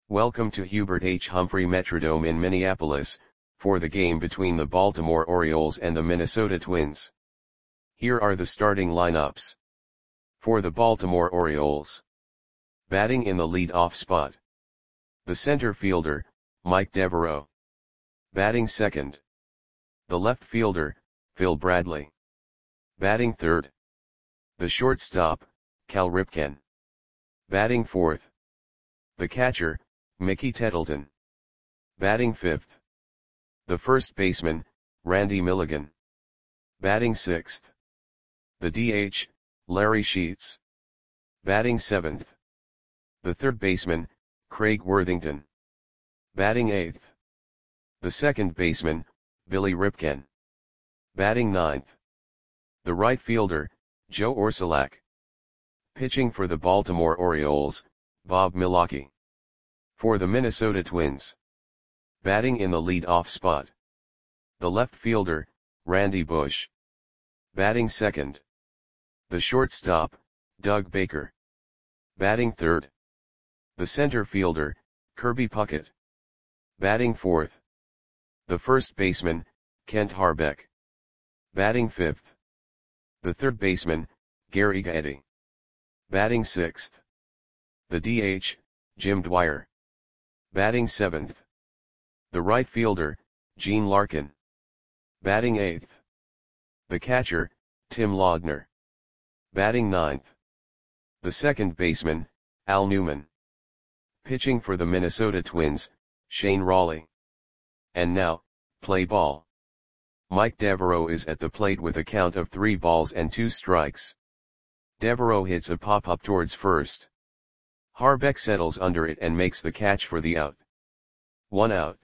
Welcome to Hubert H. Humphrey Metrodome in Minneapolis, for the game between the Baltimore Orioles and the Minnesota Twins. Here are the starting lineups. For the Baltimore Orioles. Batting in the lead-off spot. The center fielder, Mike Devereaux. Batting second. The left fielder, Phil Bradley. Batting third. The shortstop, Cal Ripken. Batting fourth. The catcher, Mickey Tettleton. Batting fifth. The first baseman, Randy Milligan. Batting sixth. The DH, Larry Sheets. Batting seventh. The third baseman, Craig Worthington. Batting eighth. The second baseman, Billy Ripken. Batting ninth. The right fielder, Joe Orsulak. Pitching for the Baltimore Orioles, Bob Milwaukee. For the Minnesota Twins. Batting in the lead-off spot. The left fielder, Randy Bush. Batting second. The shortstop, Doug Baker. Batting third. The center fielder, Kirby Puckett. Batting fourth. The first baseman, Kent Harbeck. Batting fifth. The third baseman, Gary Gaetti. Batting sixth. The DH, Jim Dwyer. Batting seventh. The right fielder, Gene Larkin. Batting eighth. The catcher, Tim Laudner. Batting ninth. The second baseman, Al Newman. Pitching for the Minnesota Twins, Shane Raleigh. And now, play ball. Mike Devereaux is at the plate with a count of 3 balls and 2 strikes. Devereaux hits a pop-up towards first. Harbeck settles under it and makes the catch for the out. 1 out.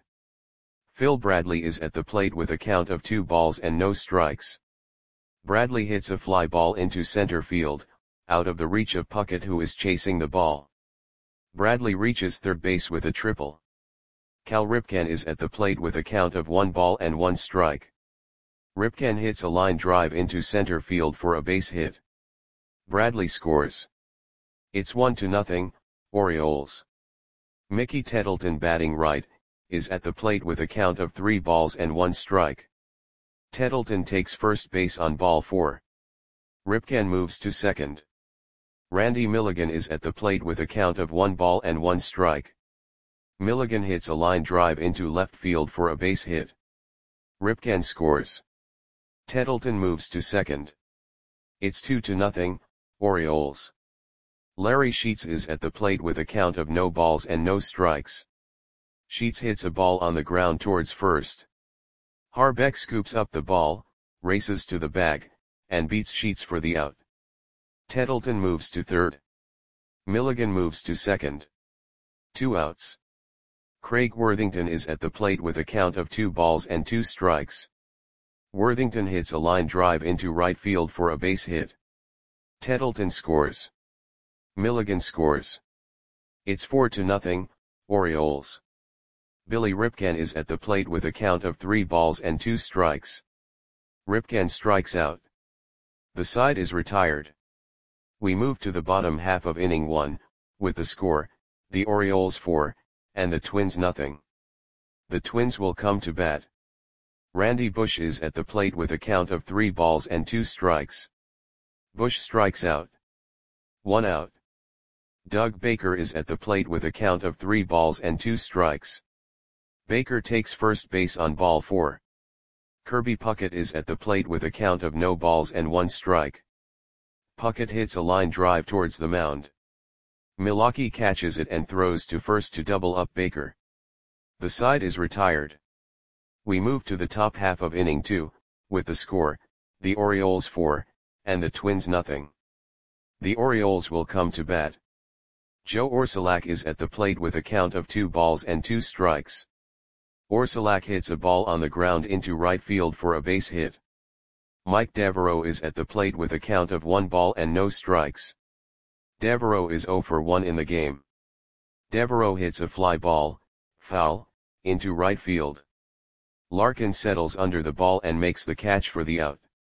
Phil Bradley is at the plate with a count of 2 balls and no strikes. Bradley hits a fly ball into center field, out of the reach of Puckett, who is chasing the ball. Bradley reaches third base with a triple. Cal Ripken is at the plate with a count of 1 ball and 1 strike. Ripken hits a line drive into center field for a base hit. Bradley scores. It's 1-0, Orioles. Mickey Tettleton, batting right, is at the plate with a count of 3 balls and 1 strike. Tettleton takes first base on ball 4. Ripken moves to second. Randy Milligan is at the plate with a count of 1 ball and 1 strike. Milligan hits a line drive into left field for a base hit. Ripken scores. Tettleton moves to second. It's 2-0, Orioles. Larry Sheets is at the plate with a count of no balls and no strikes. Sheets hits a ball on the ground towards first. Harbeck scoops up the ball, races to the bag, and beats Sheets for the out. Tettleton moves to third. Milligan moves to second. 2 outs. Craig Worthington is at the plate with a count of 2 balls and 2 strikes. Worthington hits a line drive into right field for a base hit. Tettleton scores. Milligan scores. It's 4-0, Orioles. Billy Ripken is at the plate with a count of 3 balls and 2 strikes. Ripken strikes out. The side is retired. We move to the bottom half of inning 1, with the score, the Orioles 4, and the Twins 0. The Twins will come to bat. Randy Bush is at the plate with a count of 3 balls and 2 strikes. Bush strikes out. 1 out. Doug Baker is at the plate with a count of 3 balls and 2 strikes. Baker takes first base on ball 4. Kirby Puckett is at the plate with a count of no balls and 1 strike. Puckett hits a line drive towards the mound. Milwaukee catches it and throws to first to double up Baker. The side is retired. We move to the top half of inning 2, with the score, the Orioles 4, and the Twins 0. The Orioles will come to bat. Joe Orsulak is at the plate with a count of 2 balls and 2 strikes. Orsulak hits a ball on the ground into right field for a base hit. Mike Devereaux is at the plate with a count of 1 ball and no strikes. Devereaux is 0 for 1 in the game. Devereaux hits a fly ball, foul, into right field. Larkin settles under the ball and makes the catch for the out.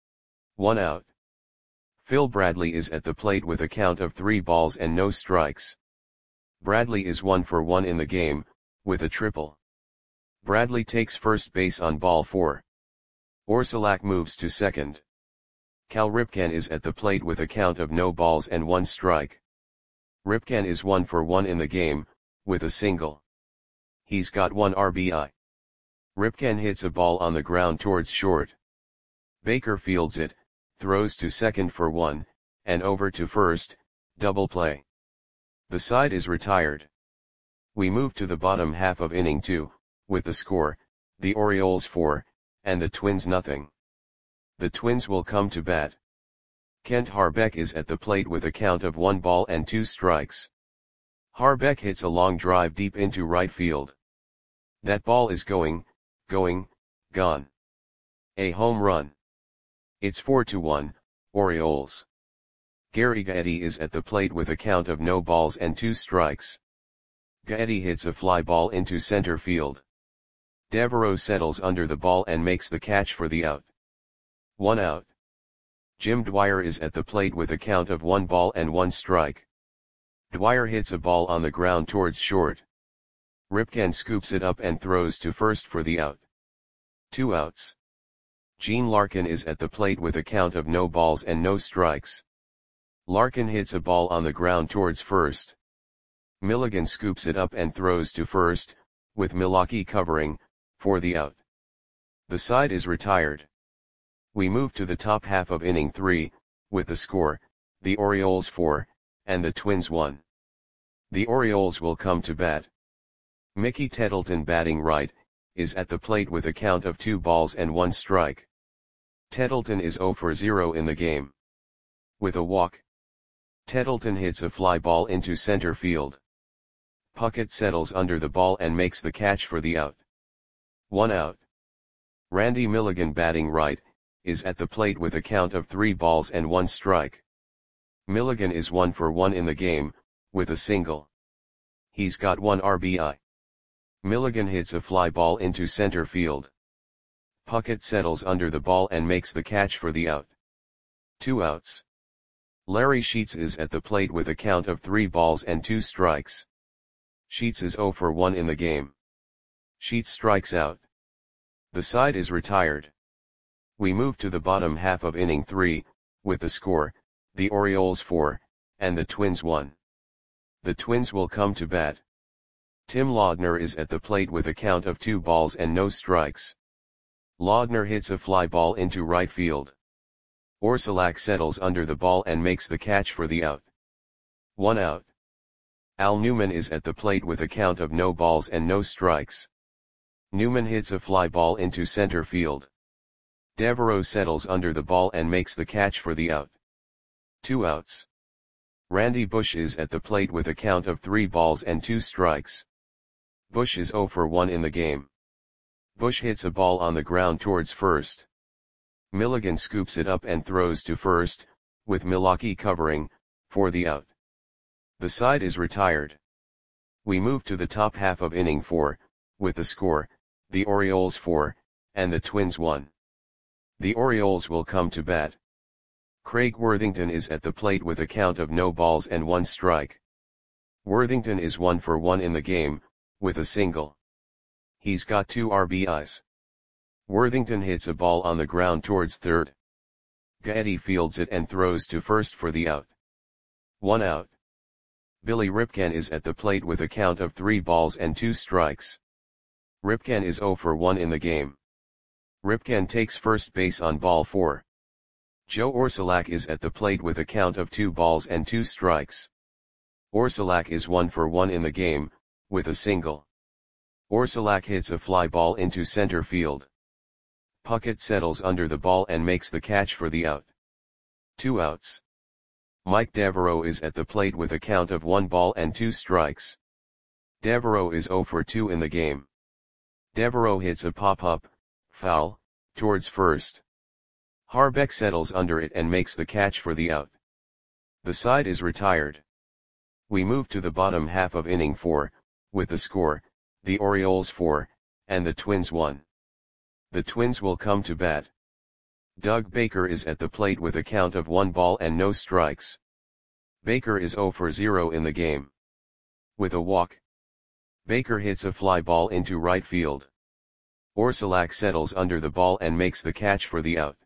1 out. Phil Bradley is at the plate with a count of 3 balls and no strikes. Bradley is 1 for 1 in the game, with a triple. Bradley takes first base on ball 4. Orsulak moves to second. Cal Ripken is at the plate with a count of no balls and 1 strike. Ripken is 1 for 1 in the game, with a single. He's got 1 RBI. Ripken hits a ball on the ground towards short. Baker fields it, throws to second for 1, and over to first, double play. The side is retired. We move to the bottom half of inning 2, with the score, the Orioles 4, and the Twins nothing. The Twins will come to bat. Kent Harbeck is at the plate with a count of 1 ball and 2 strikes. Harbeck hits a long drive deep into right field. That ball is gone. A home run. It's 4-1, Orioles. Gary Gaetti is at the plate with a count of no balls and 2 strikes. Gaetti hits a fly ball into center field. Devereaux settles under the ball and makes the catch for the out. 1 out. Jim Dwyer is at the plate with a count of 1 ball and 1 strike. Dwyer hits a ball on the ground towards short. Ripken scoops it up and throws to first for the out. 2 outs. Gene Larkin is at the plate with a count of no balls and no strikes. Larkin hits a ball on the ground towards first. Milligan scoops it up and throws to first, with Milwaukee covering, for the out. The side is retired. We move to the top half of inning 3, with the score, the Orioles 4, and the Twins 1. The Orioles will come to bat. Mickey Tettleton, batting right, is at the plate with a count of 2 balls and 1 strike. Tettleton is 0 for 0 in the game. With a walk, Tettleton hits a fly ball into center field. Puckett settles under the ball and makes the catch for the out. 1 out. Randy Milligan, batting right, is at the plate with a count of 3 balls and 1 strike. Milligan is 1 for 1 in the game, with a single. He's got 1 RBI. Milligan hits a fly ball into center field. Puckett settles under the ball and makes the catch for the out. 2 outs. Larry Sheets is at the plate with a count of 3 balls and 2 strikes. Sheets is 0 for 1 in the game. Sheets strikes out. The side is retired. We move to the bottom half of inning 3, with the score, the Orioles 4, and the Twins 1. The Twins will come to bat. Tim Laudner is at the plate with a count of 2 balls and no strikes. Laudner hits a fly ball into right field. Orsulak settles under the ball and makes the catch for the out. 1 out. Al Newman is at the plate with a count of no balls and no strikes. Newman hits a fly ball into center field. Devereaux settles under the ball and makes the catch for the out. 2 outs. Randy Bush is at the plate with a count of 3 balls and 2 strikes. Bush is 0 for 1 in the game. Bush hits a ball on the ground towards first. Milligan scoops it up and throws to first, with Milwaukee covering, for the out. The side is retired. We move to the top half of inning 4, with the score, the Orioles 4, and the Twins 1. The Orioles will come to bat. Craig Worthington is at the plate with a count of no balls and 1 strike. Worthington is 1 for 1 in the game, with a single. He's got 2 RBIs. Worthington hits a ball on the ground towards third. Gaetti fields it and throws to first for the out. 1 out. Billy Ripken is at the plate with a count of 3 balls and 2 strikes. Ripken is 0 for 1 in the game. Ripken takes first base on ball 4. Joe Orsulak is at the plate with a count of 2 balls and 2 strikes. Orsulak is 1 for 1 in the game, with a single. Orsulak hits a fly ball into center field. Puckett settles under the ball and makes the catch for the out. 2 outs. Mike Devereaux is at the plate with a count of 1 ball and 2 strikes. Devereaux is 0 for 2 in the game. Devereaux hits a pop-up, foul, towards first. Harbeck settles under it and makes the catch for the out. The side is retired. We move to the bottom half of inning 4, with the score, the Orioles 4, and the Twins 1. The Twins will come to bat. Doug Baker is at the plate with a count of 1 ball and no strikes. Baker is 0 for 0 in the game. With a walk, Baker hits a fly ball into right field. Orsulak settles under the ball and makes the catch for the out.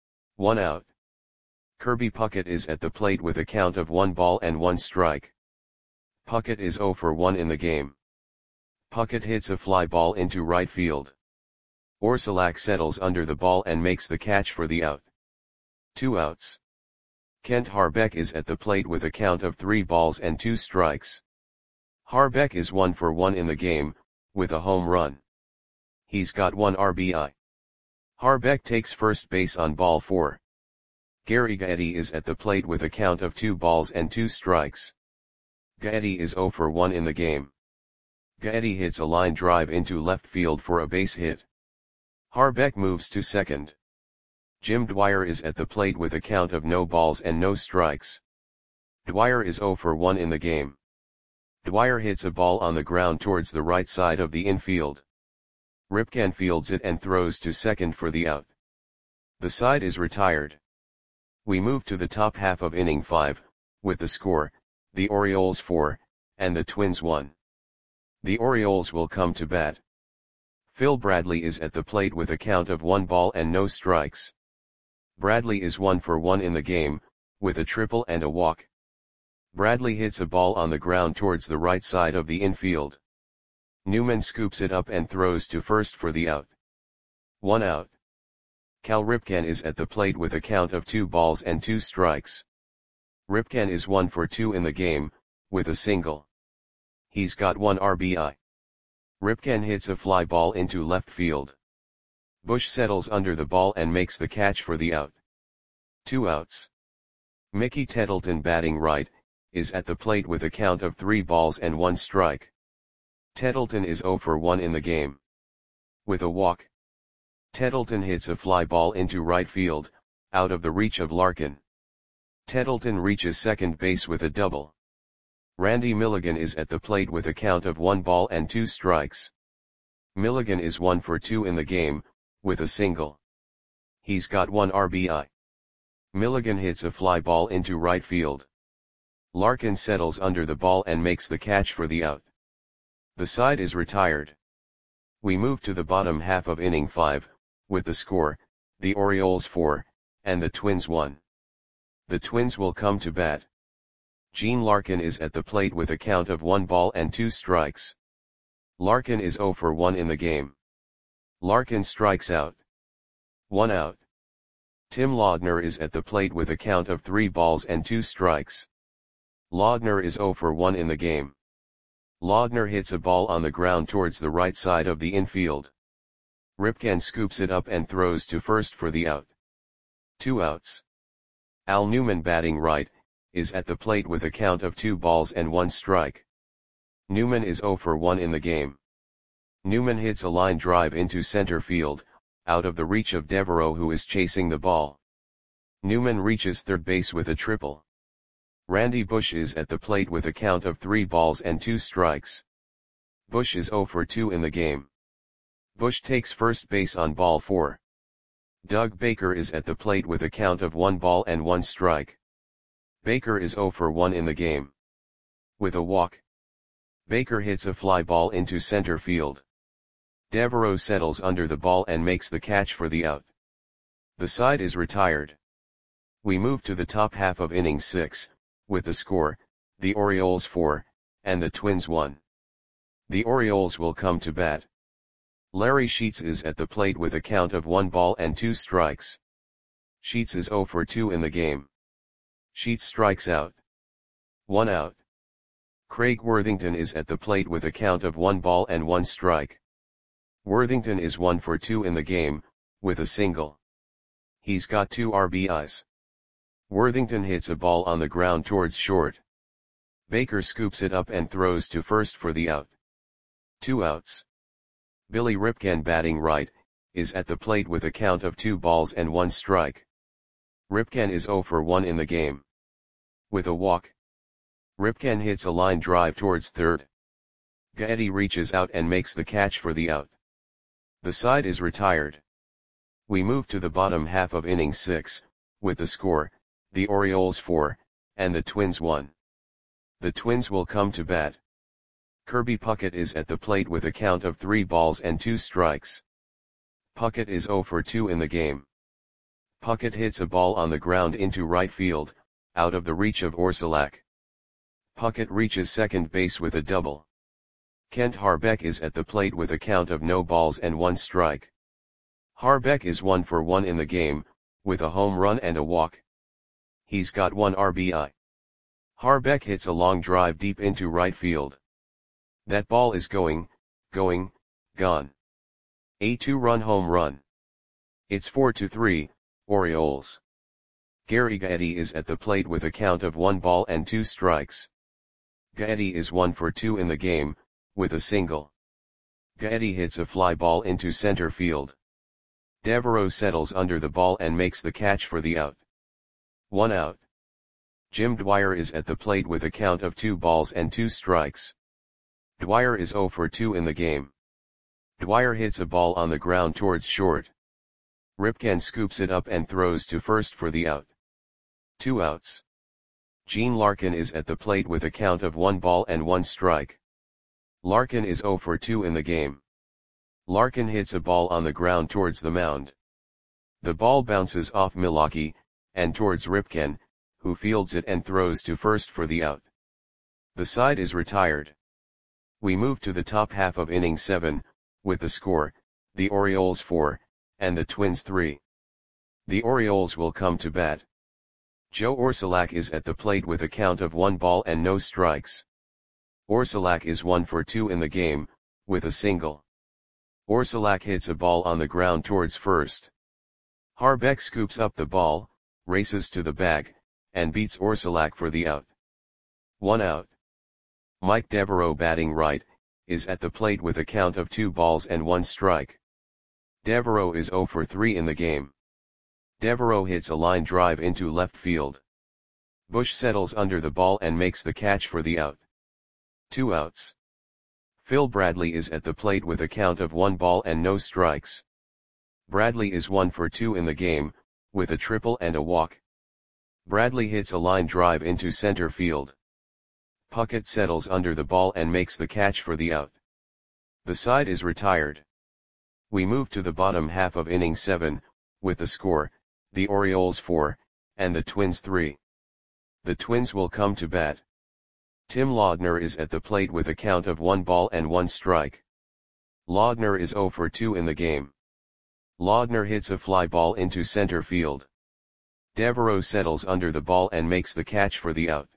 1 out. Kirby Puckett is at the plate with a count of 1 ball and 1 strike. Puckett is 0 for 1 in the game. Puckett hits a fly ball into right field. Orsulak settles under the ball and makes the catch for the out. 2 outs. Kent Harbeck is at the plate with a count of 3 balls and 2 strikes. Harbeck is 1 for 1 in the game, with a home run. He's got 1 RBI. Harbeck takes first base on ball 4. Gary Gaetti is at the plate with a count of 2 balls and 2 strikes. Gaetti is 0 for 1 in the game. Gaetti hits a line drive into left field for a base hit. Harbeck moves to second. Jim Dwyer is at the plate with a count of no balls and no strikes. Dwyer is 0 for 1 in the game. Dwyer hits a ball on the ground towards the right side of the infield. Ripken fields it and throws to second for the out. The side is retired. We move to the top half of inning 5, with the score, the Orioles 4, and the Twins 1. The Orioles will come to bat. Phil Bradley is at the plate with a count of 1 ball and no strikes. Bradley is 1 for 1 in the game, with a triple and a walk. Bradley hits a ball on the ground towards the right side of the infield. Newman scoops it up and throws to first for the out. 1 out. Cal Ripken is at the plate with a count of 2 balls and 2 strikes. Ripken is 1 for 2 in the game, with a single. He's got 1 RBI. Ripken hits a fly ball into left field. Bush settles under the ball and makes the catch for the out. 2 outs. Mickey Tettleton, batting right, is at the plate with a count of 3 balls and 1 strike. Tettleton is 0 for 1 in the game. With a walk, Tettleton hits a fly ball into right field, out of the reach of Larkin. Tettleton reaches second base with a double. Randy Milligan is at the plate with a count of 1 ball and 2 strikes. Milligan is 1 for 2 in the game, with a single. He's got 1 RBI. Milligan hits a fly ball into right field. Larkin settles under the ball and makes the catch for the out. The side is retired. We move to the bottom half of inning 5, with the score, the Orioles 4, and the Twins 1. The Twins will come to bat. Gene Larkin is at the plate with a count of 1 ball and 2 strikes. Larkin is 0 for 1 in the game. Larkin strikes out. 1 out. Tim Laudner is at the plate with a count of 3 balls and 2 strikes. Laudner is 0 for 1 in the game. Laudner hits a ball on the ground towards the right side of the infield. Ripken scoops it up and throws to first for the out. 2 outs. Al Newman, batting right, is at the plate with a count of 2 balls and 1 strike. Newman is 0 for 1 in the game. Newman hits a line drive into center field, out of the reach of Devereaux, who is chasing the ball. Newman reaches third base with a triple. Randy Bush is at the plate with a count of 3 balls and 2 strikes. Bush is 0 for 2 in the game. Bush takes first base on ball 4. Doug Baker is at the plate with a count of 1 ball and 1 strike. Baker is 0 for 1 in the game. With a walk, Baker hits a fly ball into center field. Devereaux settles under the ball and makes the catch for the out. The side is retired. We move to the top half of inning 6, with the score, the Orioles 4, and the Twins 1. The Orioles will come to bat. Larry Sheets is at the plate with a count of 1 ball and 2 strikes. Sheets is 0 for 2 in the game. Sheets strikes out. 1 out. Craig Worthington is at the plate with a count of 1 ball and 1 strike. Worthington is 1 for 2 in the game, with a single. He's got 2 RBIs. Worthington hits a ball on the ground towards short. Baker scoops it up and throws to first for the out. 2 outs. Billy Ripken, batting right, is at the plate with a count of 2 balls and 1 strike. Ripken is 0 for 1 in the game. With a walk, Ripken hits a line drive towards third. Gaetti reaches out and makes the catch for the out. The side is retired. We move to the bottom half of inning 6, with the score, the Orioles 4, and the Twins 1. The Twins will come to bat. Kirby Puckett is at the plate with a count of 3 balls and 2 strikes. Puckett is 0 for 2 in the game. Puckett hits a ball on the ground into right field, out of the reach of Orsulak. Puckett reaches second base with a double. Kent Harbeck is at the plate with a count of no balls and 1 strike. Harbeck is 1 for 1 in the game, with a home run and a walk. He's got 1 RBI. Harbeck hits a long drive deep into right field. That ball is gone. A 2-run home run. It's 4-3, Orioles. Gary Gaetti is at the plate with a count of 1 ball and 2 strikes. Gaetti is 1 for 2 in the game, with a single. Gaetti hits a fly ball into center field. Devereaux settles under the ball and makes the catch for the out. 1 out. Jim Dwyer is at the plate with a count of 2 balls and 2 strikes. Dwyer is 0 for 2 in the game. Dwyer hits a ball on the ground towards short. Ripken scoops it up and throws to first for the out. 2 outs. Gene Larkin is at the plate with a count of 1 ball and 1 strike. Larkin is 0 for 2 in the game. Larkin hits a ball on the ground towards the mound. The ball bounces off Milwaukee, and towards Ripken, who fields it and throws to first for the out. The side is retired. We move to the top half of inning 7, with the score, the Orioles 4, and the Twins 3. The Orioles will come to bat. Joe Orsulak is at the plate with a count of 1 ball and no strikes. Orsulak is 1 for 2 in the game, with a single. Orsulak hits a ball on the ground towards first. Harbeck scoops up the ball, races to the bag, and beats Orsulak for the out. 1 out. Mike Devereaux, batting right, is at the plate with a count of 2 balls and 1 strike. Devereaux is 0 for 3 in the game. Devereaux hits a line drive into left field. Bush settles under the ball and makes the catch for the out. 2 outs. Phil Bradley is at the plate with a count of 1 ball and no strikes. Bradley is 1 for 2 in the game, with a triple and a walk. Bradley hits a line drive into center field. Puckett settles under the ball and makes the catch for the out. The side is retired. We move to the bottom half of inning 7, with the score, the Orioles 4, and the Twins 3. The Twins will come to bat. Tim Laudner is at the plate with a count of 1 ball and 1 strike. Laudner is 0 for 2 in the game. Laudner hits a fly ball into center field. Devereaux settles under the ball and makes the catch for the out.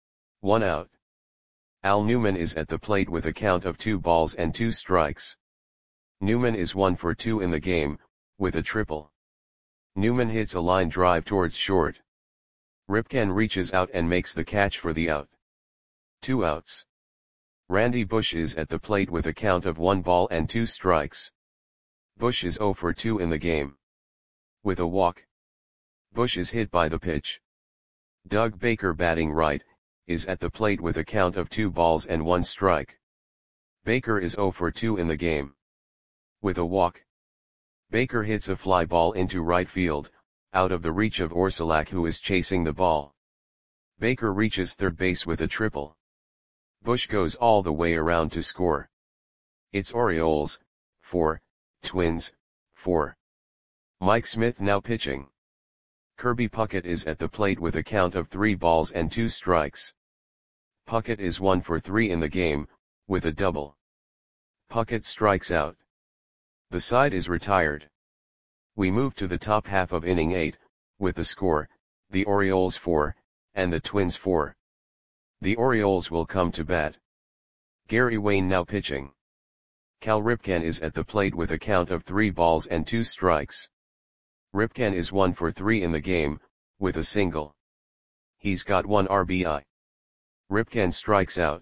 1 out. Al Newman is at the plate with a count of 2 balls and 2 strikes. Newman is 1 for 2 in the game, with a triple. Newman hits a line drive towards short. Ripken reaches out and makes the catch for the out. 2 outs. Randy Bush is at the plate with a count of 1 ball and 2 strikes. Bush is 0 for 2 in the game. With a walk. Bush is hit by the pitch. Doug Baker, batting right, is at the plate with a count of 2 balls and 1 strike. Baker is 0 for 2 in the game. With a walk. Baker hits a fly ball into right field, out of the reach of Orsulak, who is chasing the ball. Baker reaches third base with a triple. Bush goes all the way around to score. It's Orioles 4, Twins 4. Mike Smith now pitching. Kirby Puckett is at the plate with a count of 3 balls and 2 strikes. Puckett is 1 for 3 in the game, with a double. Puckett strikes out. The side is retired. We move to the top half of inning 8, with the score, the Orioles 4, and the Twins 4. The Orioles will come to bat. Gary Wayne now pitching. Cal Ripken is at the plate with a count of 3 balls and 2 strikes. Ripken is 1 for 3 in the game, with a single. He's got 1 RBI. Ripken strikes out.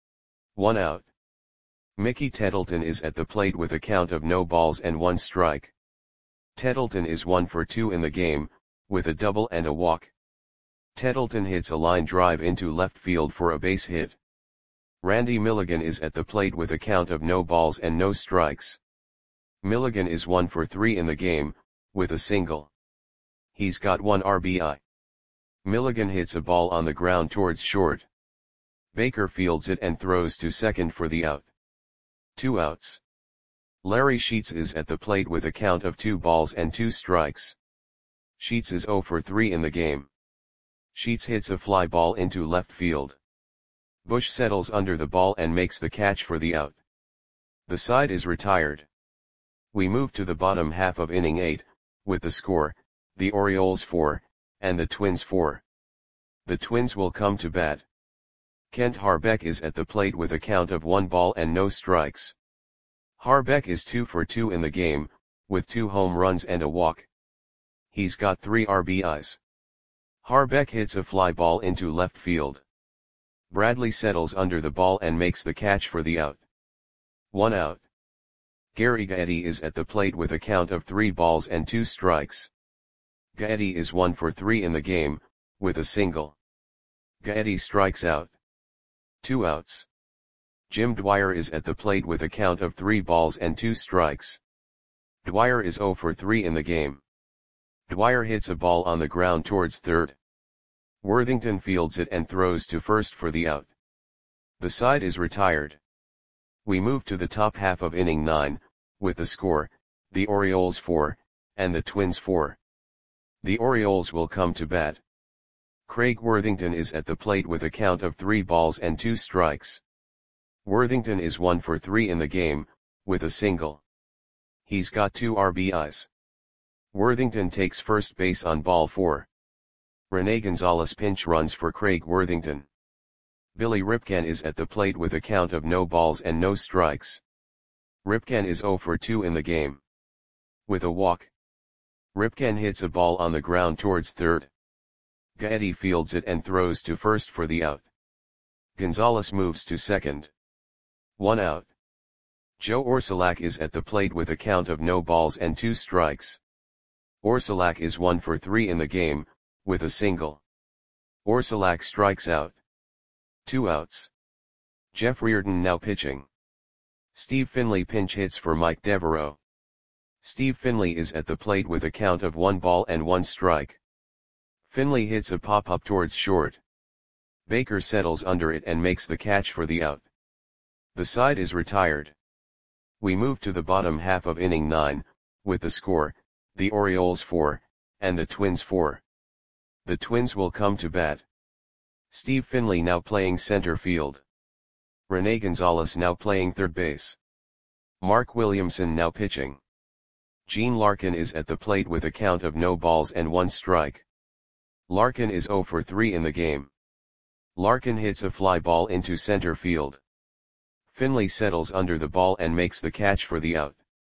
1 out. Mickey Tettleton is at the plate with a count of no balls and 1 strike. Tettleton is 1 for 2 in the game, with a double and a walk. Tettleton hits a line drive into left field for a base hit. Randy Milligan is at the plate with a count of no balls and no strikes. Milligan is 1 for 3 in the game, with a single. He's got 1 RBI. Milligan hits a ball on the ground towards short. Baker fields it and throws to second for the out. 2 outs. Larry Sheets is at the plate with a count of 2 balls and 2 strikes. Sheets is 0 for 3 in the game. Sheets hits a fly ball into left field. Bush settles under the ball and makes the catch for the out. The side is retired. We move to the bottom half of inning 8, with the score, the Orioles 4, and the Twins 4. The Twins will come to bat. Kent Harbeck is at the plate with a count of 1 ball and no strikes. Harbeck is 2 for 2 in the game, with 2 home runs and a walk. He's got 3 RBIs. Harbeck hits a fly ball into left field. Bradley settles under the ball and makes the catch for the out. 1 out. Gary Gaetti is at the plate with a count of 3 balls and 2 strikes. Gaetti is 1 for 3 in the game, with a single. Gaetti strikes out. 2 outs. Jim Dwyer is at the plate with a count of 3 balls and 2 strikes. Dwyer is 0 for 3 in the game. Dwyer hits a ball on the ground towards third. Worthington fields it and throws to first for the out. The side is retired. We move to the top half of inning 9, with the score, the Orioles 4, and the Twins 4. The Orioles will come to bat. Craig Worthington is at the plate with a count of 3 balls and 2 strikes. Worthington is 1 for 3 in the game, with a single. He's got 2 RBIs. Worthington takes first base on ball 4. Rene Gonzalez pinch runs for Craig Worthington. Billy Ripken is at the plate with a count of no balls and no strikes. Ripken is 0 for 2 in the game. With a walk. Ripken hits a ball on the ground towards third. Gaetti fields it and throws to first for the out. Gonzalez moves to second. 1 out. Joe Orsulak is at the plate with a count of no balls and 2 strikes. Orsulak is 1 for 3 in the game, with a single. Orsulak strikes out. 2 outs. Jeff Reardon now pitching. Steve Finley pinch hits for Mike Devereaux. Steve Finley is at the plate with a count of 1 ball and 1 strike. Finley hits a pop-up towards short. Baker settles under it and makes the catch for the out. The side is retired. We move to the bottom half of inning 9, with the score, the Orioles 4, and the Twins 4. The Twins will come to bat. Steve Finley now playing center field. Rene Gonzalez now playing third base. Mark Williamson now pitching. Gene Larkin is at the plate with a count of no balls and 1 strike. Larkin is 0 for 3 in the game. Larkin hits a fly ball into center field. Finley settles under the ball and makes the catch for the out.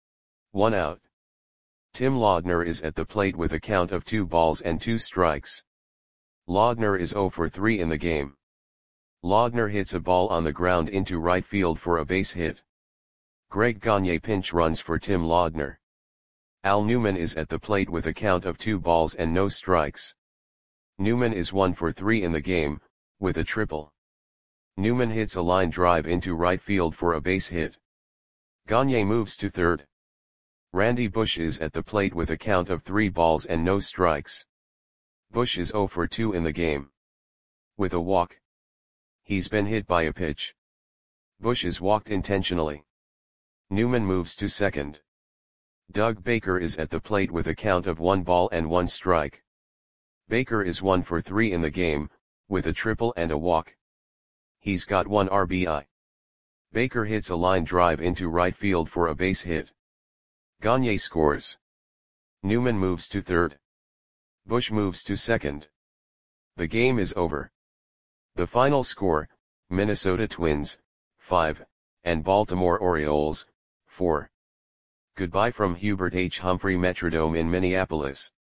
1 out. Tim Laudner is at the plate with a count of 2 balls and 2 strikes. Laudner is 0 for 3 in the game. Laudner hits a ball on the ground into right field for a base hit. Greg Gagne pinch runs for Tim Laudner. Al Newman is at the plate with a count of 2 balls and no strikes. Newman is 1 for 3 in the game, with a triple. Newman hits a line drive into right field for a base hit. Gagne moves to third. Randy Bush is at the plate with a count of 3 balls and no strikes. Bush is 0 for 2 in the game. With a walk. He's been hit by a pitch. Bush is walked intentionally. Newman moves to second. Doug Baker is at the plate with a count of 1 ball and 1 strike. Baker is 1 for 3 in the game, with a triple and a walk. He's got 1 RBI. Baker hits a line drive into right field for a base hit. Gagne scores. Newman moves to third. Bush moves to second. The game is over. The final score, Minnesota Twins, 5, and Baltimore Orioles, 4. Goodbye from Hubert H. Humphrey Metrodome in Minneapolis.